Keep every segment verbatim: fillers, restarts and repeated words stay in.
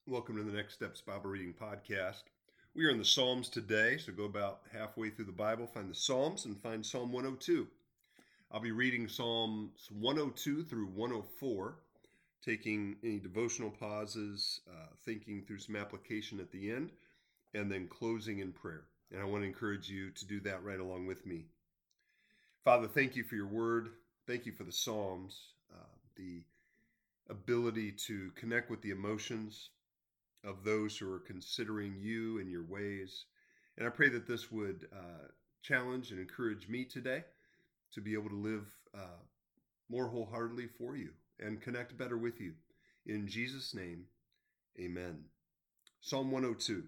Welcome to the Next Steps Bible Reading Podcast. We are in the Psalms today, so go about halfway through the Bible, find the Psalms, and find Psalm one oh two. I'll be reading Psalms one oh two through one oh four, taking any devotional pauses, uh, thinking through some application at the end, and then closing in prayer. And I want to encourage you to do that right along with me. Father, thank you for your word. Thank you for the Psalms, uh, the ability to connect with the emotions of those who are considering you and your ways. And I pray that this would uh, challenge and encourage me today to be able to live uh, more wholeheartedly for you and connect better with you. In Jesus' name, amen. Psalm one oh two.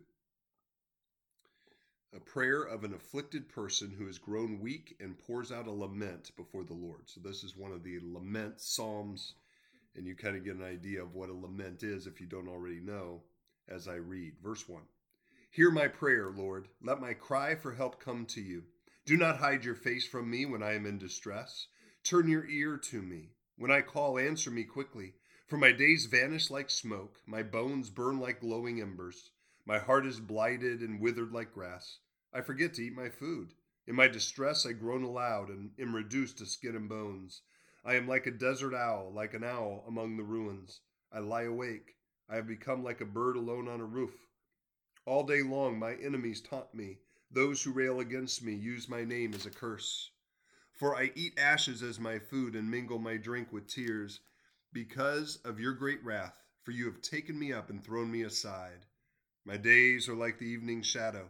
A prayer of an afflicted person who has grown weak and pours out a lament before the Lord. So this is one of the lament psalms, and you kind of get an idea of what a lament is if you don't already know as I read. Verse one. Hear my prayer, Lord. Let my cry for help come to you. Do not hide your face from me when I am in distress. Turn your ear to me. When I call, answer me quickly. For my days vanish like smoke. My bones burn like glowing embers. My heart is blighted and withered like grass. I forget to eat my food. In my distress I groan aloud and am reduced to skin and bones. I am like a desert owl, like an owl among the ruins. I lie awake. I have become like a bird alone on a roof. All day long my enemies taunt me. Those who rail against me use my name as a curse. For I eat ashes as my food and mingle my drink with tears because of your great wrath, for you have taken me up and thrown me aside. My days are like the evening shadow.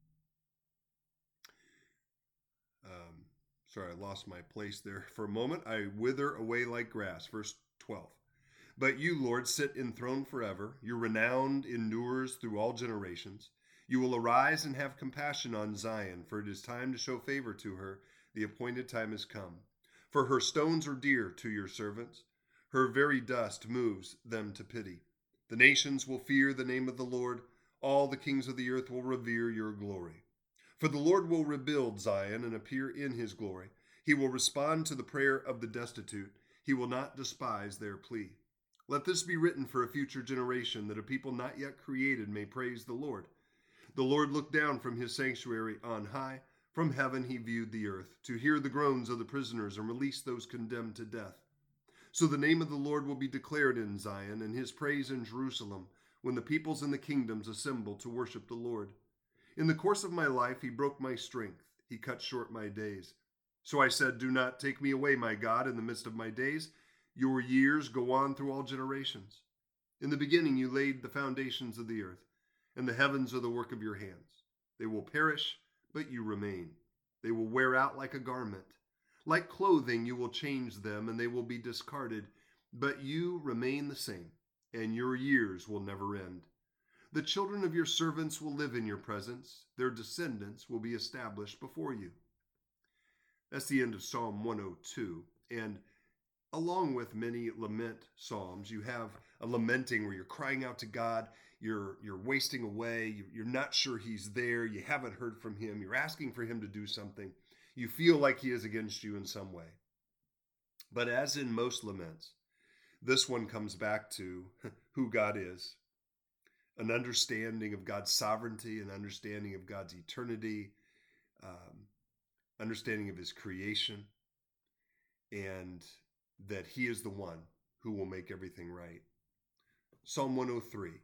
Um, sorry, I lost my place there for a moment. I wither away like grass. Verse twelve. But you, Lord, sit enthroned forever. Your renown endures through all generations. You will arise and have compassion on Zion, for it is time to show favor to her. The appointed time has come. For her stones are dear to your servants. Her very dust moves them to pity. The nations will fear the name of the Lord. All the kings of the earth will revere your glory. For the Lord will rebuild Zion and appear in his glory. He will respond to the prayer of the destitute. He will not despise their plea. Let this be written for a future generation, that a people not yet created may praise the Lord. The Lord looked down from his sanctuary on high. From heaven he viewed the earth, to hear the groans of the prisoners and release those condemned to death. So the name of the Lord will be declared in Zion, and his praise in Jerusalem, when the peoples and the kingdoms assemble to worship the Lord. In the course of my life he broke my strength. He cut short my days. So I said, do not take me away, my God, in the midst of my days. Your years go on through all generations. In the beginning you laid the foundations of the earth, and the heavens are the work of your hands. They will perish, but you remain. They will wear out like a garment. Like clothing you will change them, and they will be discarded. But you remain the same, and your years will never end. The children of your servants will live in your presence. Their descendants will be established before you. That's the end of Psalm one oh two. And along with many lament psalms, you have a lamenting where you're crying out to God, you're you're wasting away, you're not sure he's there, you haven't heard from him, you're asking for him to do something, you feel like he is against you in some way. But as in most laments, this one comes back to who God is, an understanding of God's sovereignty, an understanding of God's eternity, um, understanding of his creation, and that he is the one who will make everything right. Psalm one oh three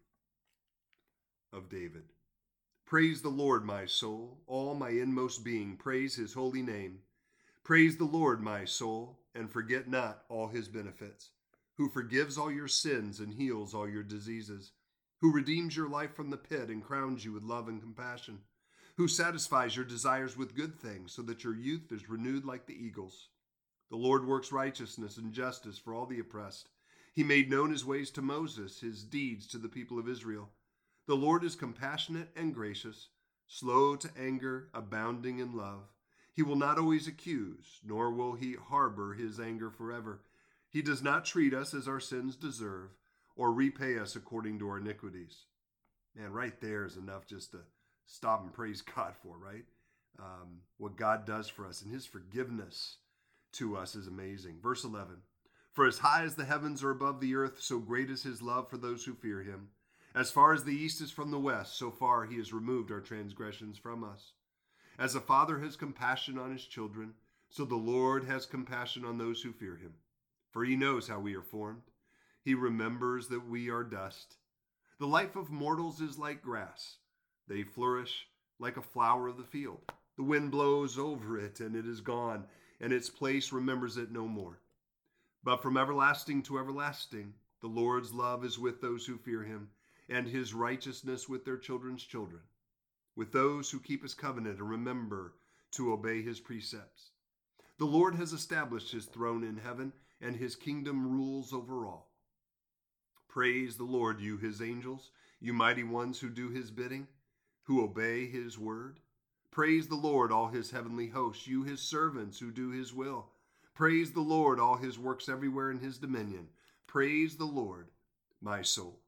of David. Praise the Lord, my soul, all my inmost being, praise his holy name. Praise the Lord, my soul, and forget not all his benefits, who forgives all your sins and heals all your diseases, who redeems your life from the pit and crowns you with love and compassion, who satisfies your desires with good things so that your youth is renewed like the eagles. The Lord works righteousness and justice for all the oppressed. He made known his ways to Moses, his deeds to the people of Israel. The Lord is compassionate and gracious, slow to anger, abounding in love. He will not always accuse, nor will he harbor his anger forever. He does not treat us as our sins deserve, or repay us according to our iniquities. Man, right there is enough just to stop and praise God for, right? Um, what God does for us and his forgiveness to us is amazing. Verse eleven, for as high as the heavens are above the earth, so great is his love for those who fear him. As far as the east is from the west, so far he has removed our transgressions from us. As a father has compassion on his children, so the Lord has compassion on those who fear him. For he knows how we are formed. He remembers that we are dust. The life of mortals is like grass. They flourish like a flower of the field. The wind blows over it, and it is gone, and its place remembers it no more. But from everlasting to everlasting, the Lord's love is with those who fear him, and his righteousness with their children's children, with those who keep his covenant and remember to obey his precepts. The Lord has established his throne in heaven, and his kingdom rules over all. Praise the Lord, you his angels, you mighty ones who do his bidding, who obey his word. Praise the Lord, all his heavenly hosts, you his servants who do his will. Praise the Lord, all his works everywhere in his dominion. Praise the Lord, my soul.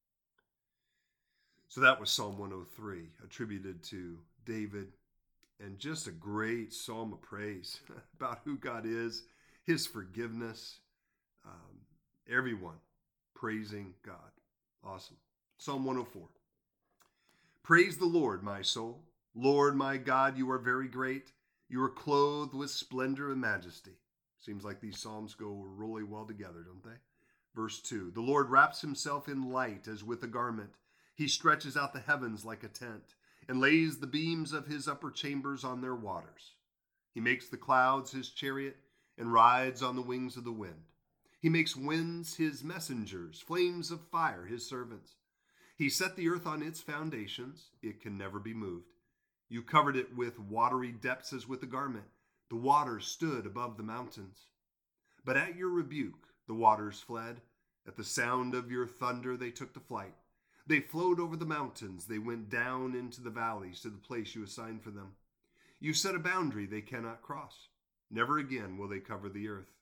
So that was Psalm one oh three, attributed to David, and just a great psalm of praise about who God is, his forgiveness, um, everyone praising God. Awesome. Psalm one oh four. Praise the Lord, my soul. Lord, my God, you are very great. You are clothed with splendor and majesty. Seems like these psalms go really well together, don't they? Verse two. The Lord wraps himself in light as with a garment. He stretches out the heavens like a tent and lays the beams of his upper chambers on their waters. He makes the clouds his chariot and rides on the wings of the wind. He makes winds his messengers, flames of fire his servants. He set the earth on its foundations. It can never be moved. You covered it with watery depths as with a garment. The waters stood above the mountains. But at your rebuke, the waters fled. At the sound of your thunder, they took to flight. They flowed over the mountains. They went down into the valleys to the place you assigned for them. You set a boundary they cannot cross. Never again will they cover the earth.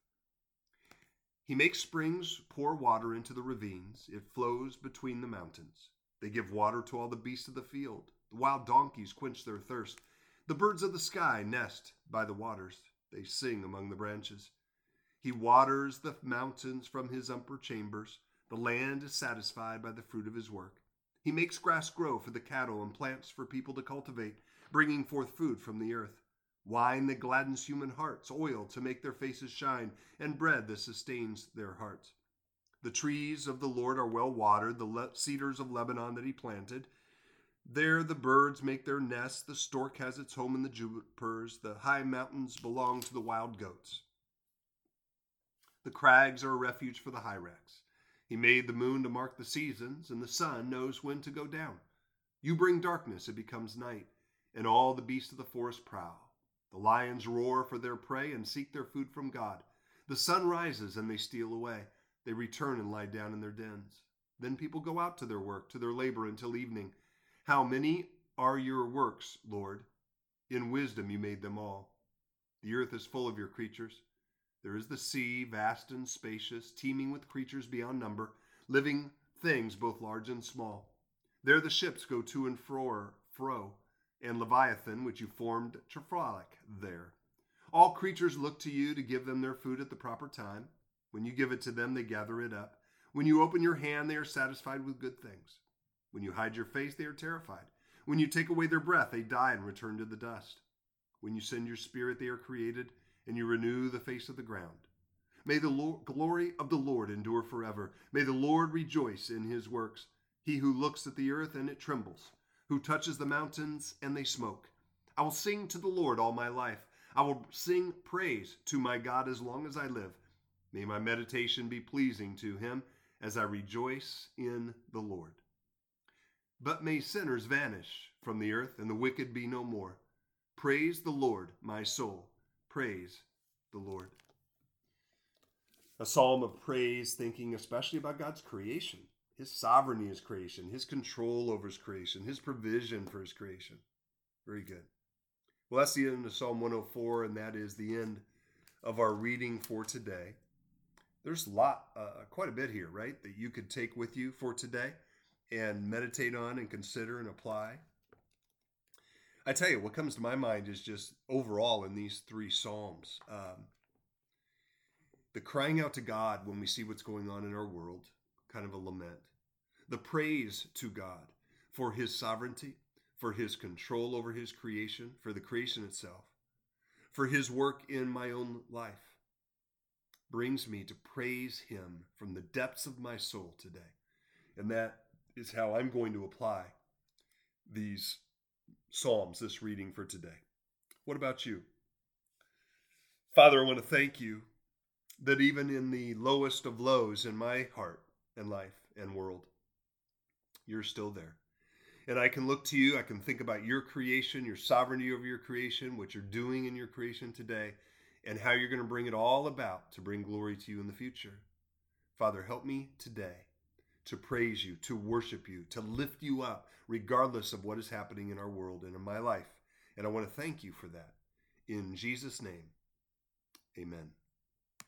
He makes springs pour water into the ravines. It flows between the mountains. They give water to all the beasts of the field. The wild donkeys quench their thirst. The birds of the sky nest by the waters. They sing among the branches. He waters the mountains from his upper chambers. The land is satisfied by the fruit of his work. He makes grass grow for the cattle and plants for people to cultivate, bringing forth food from the earth. Wine that gladdens human hearts, oil to make their faces shine, and bread that sustains their hearts. The trees of the Lord are well watered, the le- cedars of Lebanon that he planted. There the birds make their nests, the stork has its home in the junipers, the high mountains belong to the wild goats. The crags are a refuge for the hyrax. He made the moon to mark the seasons, and the sun knows when to go down. You bring darkness, it becomes night, and all the beasts of the forest prowl. The lions roar for their prey and seek their food from God. The sun rises and they steal away. They return and lie down in their dens. Then people go out to their work, to their labor until evening. How many are your works, Lord? In wisdom you made them all. The earth is full of your creatures. There is the sea, vast and spacious, teeming with creatures beyond number, living things both large and small. There the ships go to and fro, fro and Leviathan, which you formed, to frolic there. All creatures look to you to give them their food at the proper time. When you give it to them, they gather it up. When you open your hand, they are satisfied with good things. When you hide your face, they are terrified. When you take away their breath, they die and return to the dust. When you send your spirit, they are created, and you renew the face of the ground. May the Lord, glory of the Lord endure forever. May the Lord rejoice in his works. He who looks at the earth and it trembles, who touches the mountains and they smoke. I will sing to the Lord all my life. I will sing praise to my God as long as I live. May my meditation be pleasing to him as I rejoice in the Lord. But may sinners vanish from the earth and the wicked be no more. Praise the Lord, my soul. Praise the Lord. A psalm of praise, thinking especially about God's creation, his sovereignty in his creation, his control over his creation, his provision for his creation. Very good. Well, that's the end of Psalm one oh four, and that is the end of our reading for today. There's a lot, uh, quite a bit here, right, that you could take with you for today and meditate on and consider and apply. I tell you, what comes to my mind is just overall in these three Psalms, um, the crying out to God when we see what's going on in our world, kind of a lament. the praise to God for his sovereignty, for his control over his creation, for the creation itself, for his work in my own life, brings me to praise him from the depths of my soul today. And that is how I'm going to apply these Psalms, this reading for today. What about you? Father, I want to thank you that even in the lowest of lows in my heart and life and world, you're still there. And I can look to you, I can think about your creation, your sovereignty over your creation, what you're doing in your creation today, and how you're going to bring it all about to bring glory to you in the future. Father, help me today to praise you, to worship you, to lift you up, regardless of what is happening in our world and in my life. And I want to thank you for that. In Jesus' name, amen.